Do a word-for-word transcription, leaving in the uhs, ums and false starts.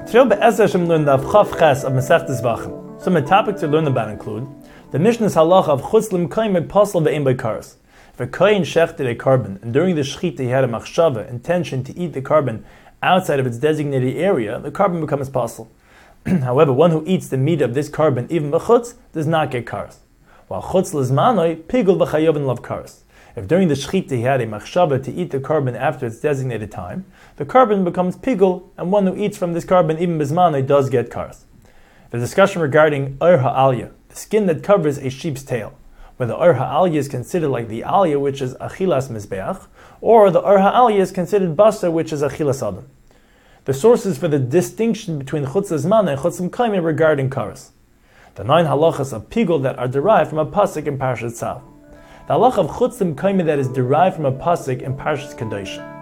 Today, Be'ez Hashem learn the Chav Ches of Masechtas Zvachim. Some of the topics to learn about include the Mishnah's halacha of Chutz L'Mekayim Pasal Ve'ein Bei Karas. If a kohen shechted a carbon and during the shechita he had a machshava, intention to eat the carbon outside of its designated area, the carbon becomes pasal. However, one who eats the meat of this carbon even b'chutz does not get karas. While chutz l'zmanoi pigul v'chayovin lav karas. If during the shechita he had a machshava to eat the carbon after its designated time, the carbon becomes pigul, and one who eats from this carbon even b'zmanoi does get karas. The discussion regarding Or Ha'alya, the skin that covers a sheep's tail, whether Or Ha'alya is considered like the Alya, which is Achilas Mizbeach, or the Or Ha'alya is considered Basa, which is Achilas Adam. The sources for the distinction between Chutz L'Zman and Chutz L'Mekayim regarding Karas. The nine halachas of Pigul that are derived from a pasuk in Parashat Tzav. The halacha of Chutz L'Mekayim that is derived from a pasuk in Parashat Kadosh.